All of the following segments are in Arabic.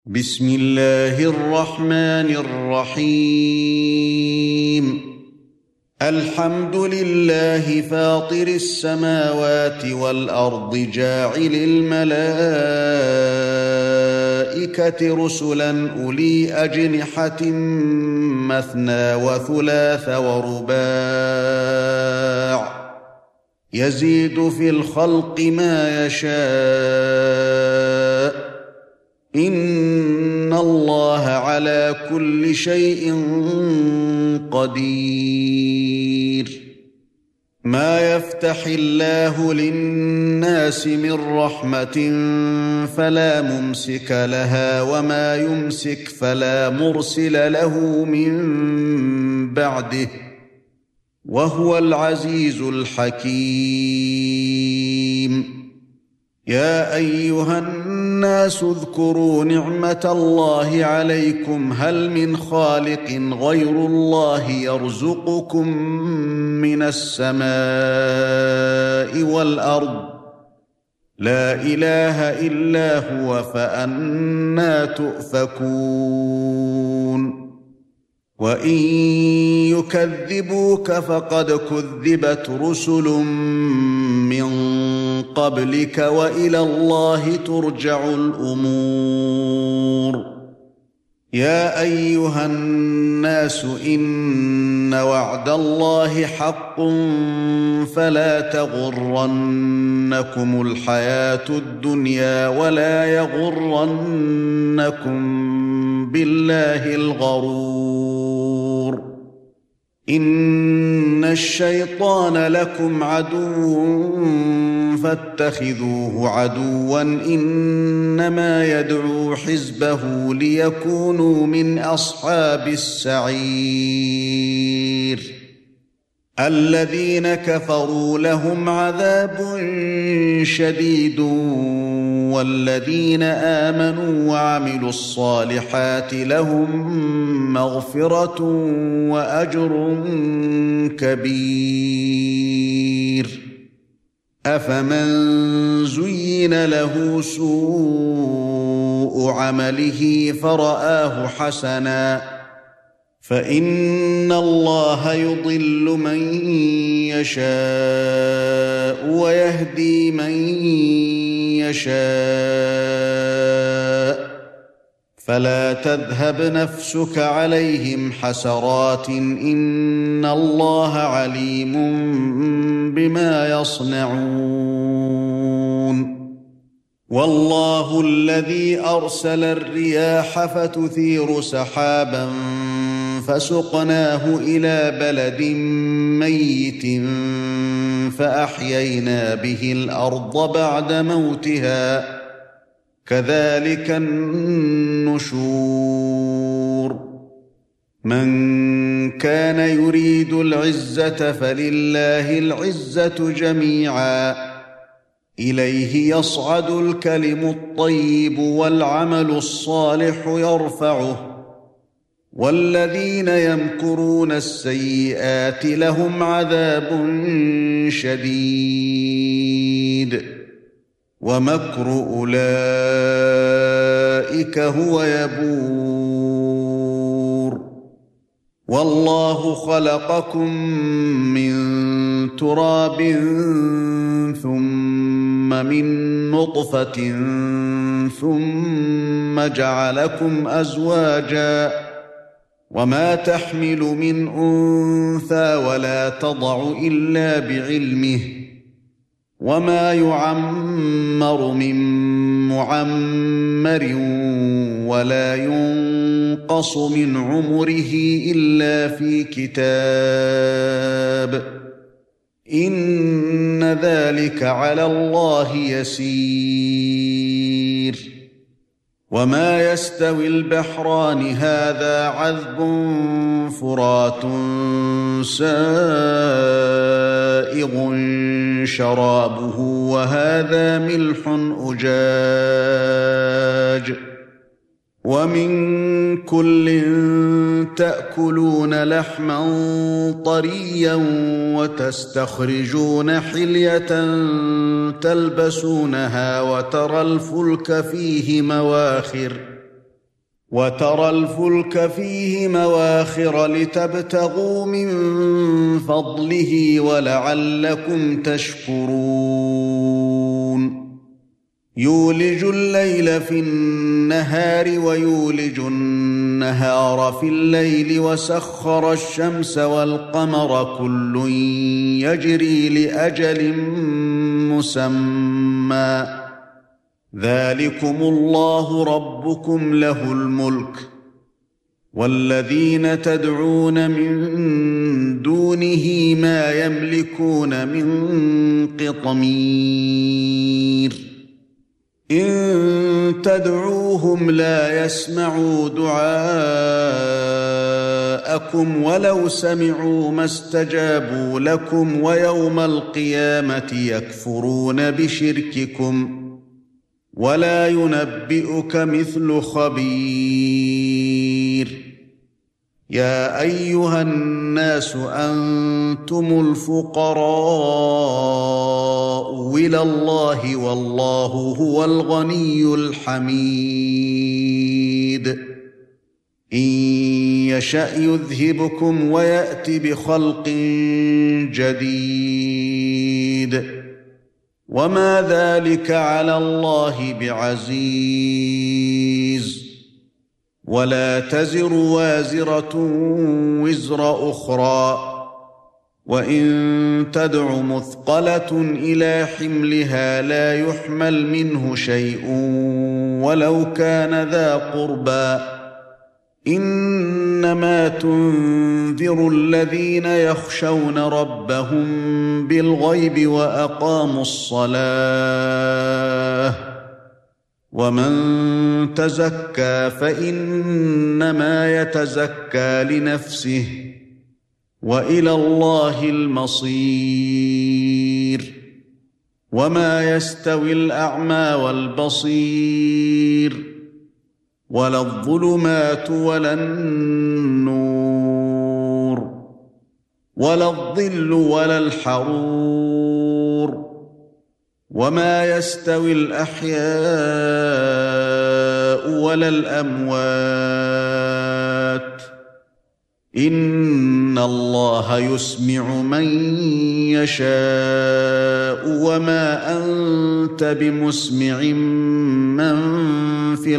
بسم الله الرحمن الرحيم الحمد لله فاطر السماوات والأرض جاعل الملائكة رسلا أولي أجنحة مثنى وثلاث ورباع يزيد في الخلق ما يشاء إن الله على كل شيء قدير ما يفتح الله للناس من رحمة فلا ممسك لها وما يمسك فلا مرسل له من بعده وهو العزيز الحكيم يا أيها الناس اذكروا نعمة الله عليكم هل من خالق غير الله يرزقكم من السماء والأرض لا إله إلا هو فأنى تؤفكون وإن يكذبوك فقد كذبت رسل من قبلك وإلى الله ترجع الأمور يا أيها الناس إن وعد الله حق فلا تغرنكم الحياة الدنيا ولا يغرنكم بالله الغرور إن الشيطان لكم عدو فاتخذوه عدوا إنما يدعو حزبه ليكونوا من أصحاب السعير الذين كفروا لهم عذاب شديد والذين آمنوا وعملوا الصالحات لهم مغفرة وأجر كبير أفمن زين له سوء عمله فرآه حسنا فإن الله يضل من يشاء ويهدي من يشاء فلا تذهب نفسك عليهم حسرات إن الله عليم بما يصنعون والله الذي أرسل الرياح فتثير سحابا فسقناه إلى بلد ميت فأحيينا به الأرض بعد موتها كذلك النشور من كان يريد العزة فلله العزة جميعا إليه يصعد الكلم الطيب والعمل الصالح يرفعه والذين يمكرون السيئات لهم عذاب شديد ومكر أولئك هو يبور والله خلقكم من تراب ثم من نطفة ثم جعلكم أزواجا وما تحمل من أنثى ولا تضع إلا بعلمه وما يعمر من معمر ولا ينقص من عمره إلا في كتاب إن ذلك على الله يسير وما يستوي البحران هذا عذب فرات سائغ شرابه وهذا ملح أجاج ومن كل تأكلون لحما طريا وتستخرجون حلية تلبسونها وترى الفلك فيه مواخر وترى الفلك فيه مواخر لتبتغوا من فضله ولعلكم تشكرون يولج الليل في النهار ويولج النهار في الليل وسخر الشمس والقمر كل يجري لأجل مسمى ذلكم الله ربكم له الملك والذين تدعون من دونه ما يملكون من قطمير إن تدعوهم لا يسمعوا دعاءكم ولو سمعوا ما استجابوا لكم ويوم القيامة يكفرون بشرككم ولا ينبئك مثل خبير يا أيها الناس أنتم الفقراء إلى الله والله هو الغني الحميد إن يشأ يذهبكم ويأت بخلق جديد وما ذلك على الله بعزيز ولا تزر وازرة وزر أخرى وإن تدع مثقلة إلى حملها لا يحمل منه شيء ولو كان ذا قربى إنما تنذر الذين يخشون ربهم بالغيب وأقاموا الصلاة ومن تزكى فإنما يتزكى لنفسه وإلى الله المصير وما يستوي الأعمى والبصير ولا الظلمات ولا النور ولا الظل ولا الحرور وما يستوي الأحياء ولا الأموات إن الله يسمع من يشاء وما أنت بمسمع من في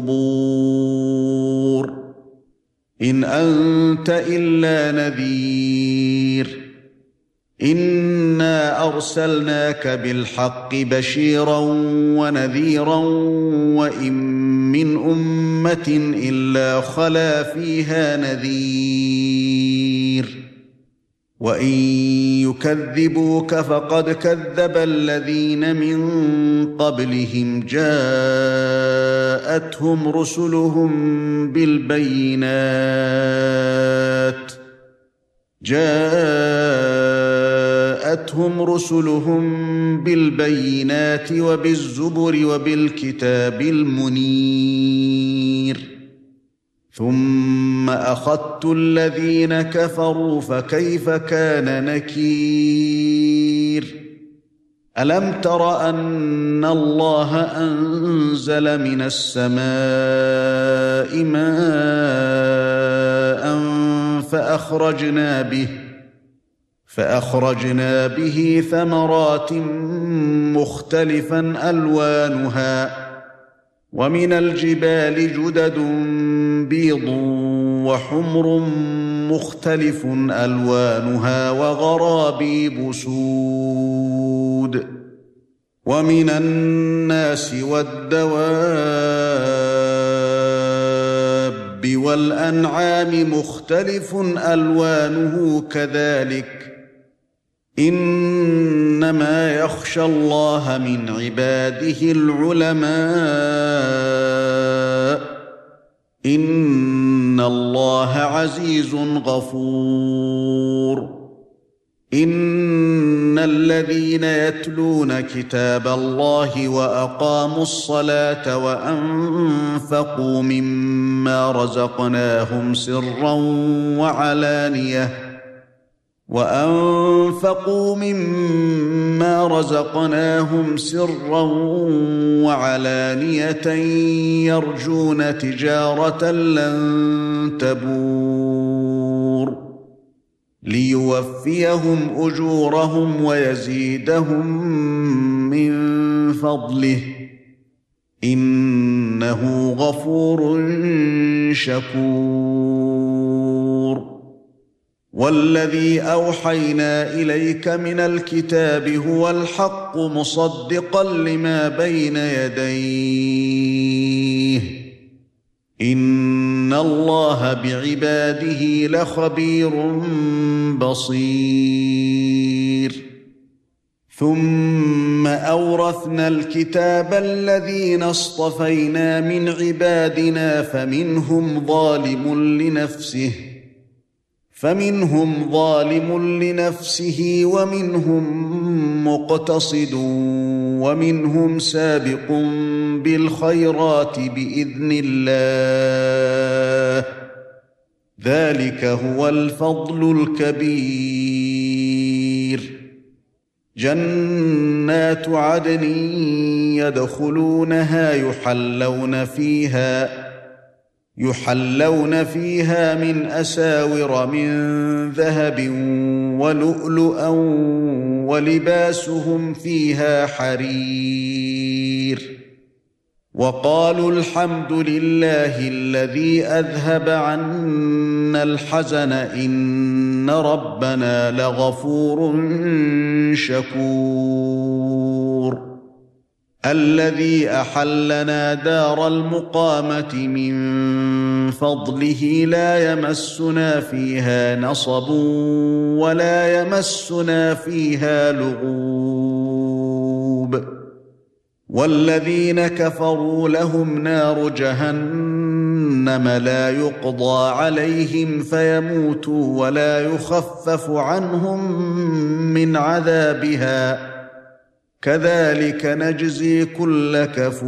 القبور إن أنت إلا نذير إنا أرسلناك بالحق بشيرا ونذيرا وإن من أمة إلا خلا فيها نذير وإن يكذبوك فقد كذب الذين من قبلهم جاءتهم رسلهم بالبينات وبالزبر وبالكتاب المنير ثم أخذت الذين كفروا فكيف كان نكير ألم تر أن الله أنزل من السماء ماء فأخرجنا به ثمرات مختلفا ألوانها ومن الجبال جدد بيض وحمر مختلف ألوانها وغرابيب سود ومن الناس والدواب والأنعام مختلف ألوانه كذلك إنما يخشى الله من عباده العلماء إن الله عزيز غفور إن الذين يتلون كتاب الله وأقاموا الصلاة وأنفقوا مما رزقناهم سرا وأنفقوا مما رزقناهم سرا وعلانية يرجون تجارة لن تبور ليوفيهم أجورهم ويزيدهم من فضله إنه غفور شكور والذي أوحينا إليك من الكتاب هو الحق مصدقا لما بين يديه إن الله بعباده لخبير بصير ثم أورثنا الكتاب الذين اصطفينا من عبادنا فمنهم ظالم لنفسه ومنهم مقتصد ومنهم سابق بالخيرات بإذن الله ذلك هو الفضل الكبير جنات عدن يدخلونها يحلون فيها من أساور من ذهب ولؤلؤا ولباسهم فيها حرير وقالوا الحمد لله الذي أذهب عنا الحزن إن ربنا لغفور شكور الذي أحلنا دار المقامة من فضله لا يمسنا فيها نصب ولا يمسنا فيها لغوب والذين كفروا لهم نار جهنم لا يقضى عليهم فيموتوا ولا يخفف عنهم من عذابها كذلك نجزي كل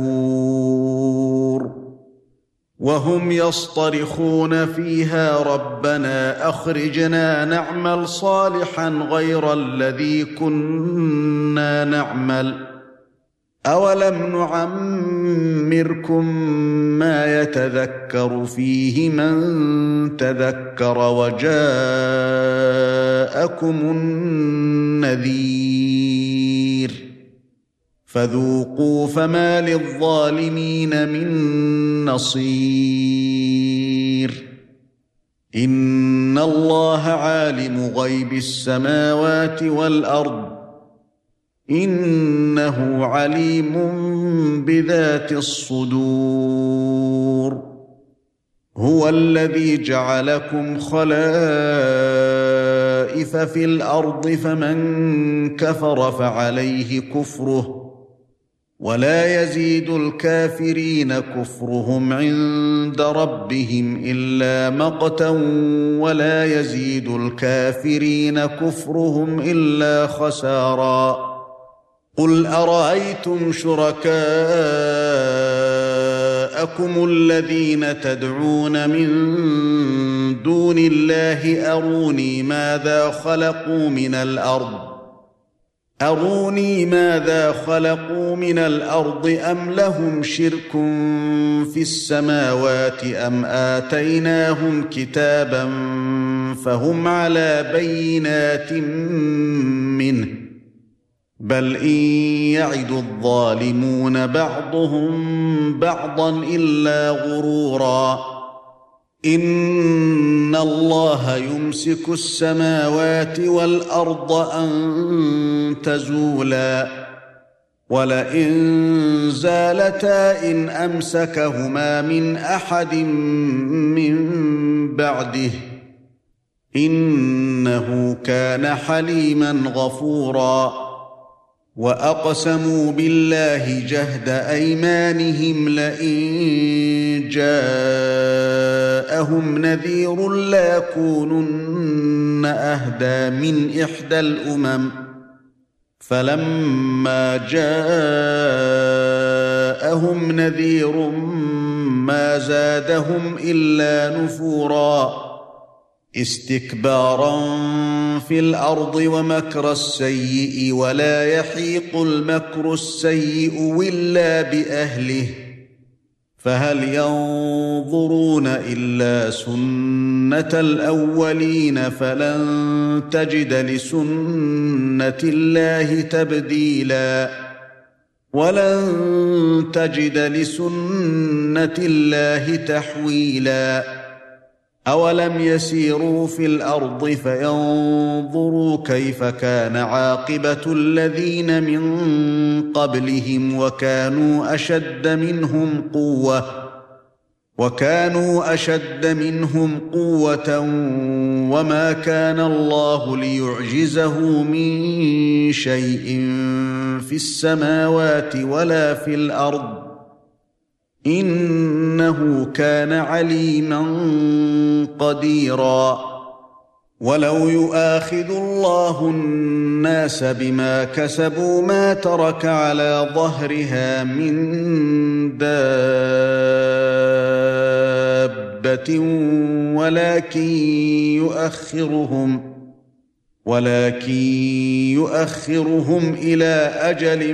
كفور وهم يصطرخون فيها ربنا أخرجنا نعمل صالحا غير الذي كنا نعمل أولم نعمركم ما يتذكر فيه من تذكر وجاءكم النذير فذوقوا فما للظالمين من نصير إن الله عالم غيب السماوات والأرض إنه عليم بذات الصدور هو الذي جعلكم خلائف في الأرض فمن كفر فعليه كفره ولا يزيد الكافرين كفرهم عند ربهم إلا مقتا ولا يزيد الكافرين كفرهم إلا خسارا قل أرأيتم شركاءكم الذين تدعون من دون الله أروني ماذا خلقوا من الأرض أم لهم شرك في السماوات أم آتيناهم كتابا فهم على بينات منه بل إن يعد الظالمون بعضهم بعضا إلا غرورا إن الله يمسك السماوات والأرض أن تزولا ولئن زالتا إن أمسكهما من أحد من بعده إنه كان حليما غفورا وأقسموا بالله جهد أيمانهم لئن جاءهم نذير ليكونن أهدى من إحدى الأمم فلما جاءهم نذير ما زادهم إلا نفورا استكبارا في الأرض ومكر السيء ولا يحيق المكر السيء إلا بأهله فهل ينظرون إلا سنة الأولين فلن تجد لسنة الله تبديلا ولن تجد لسنة الله تحويلا أولم يسيروا في الأرض فينظروا كيف كان عاقبة الذين من قبلهم وكانوا أشد منهم قوة وما كان الله ليعجزه من شيء في السماوات ولا في الأرض إنه كان عليما قديرا ولو يؤاخذ الله الناس بما كسبوا ما ترك على ظهرها من دابة ولكن يؤخرهم إلى أجل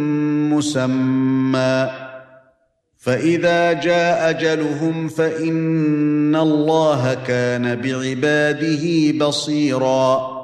مسمى فإذا جاء أجلهم فإن الله كان بعباده بصيراً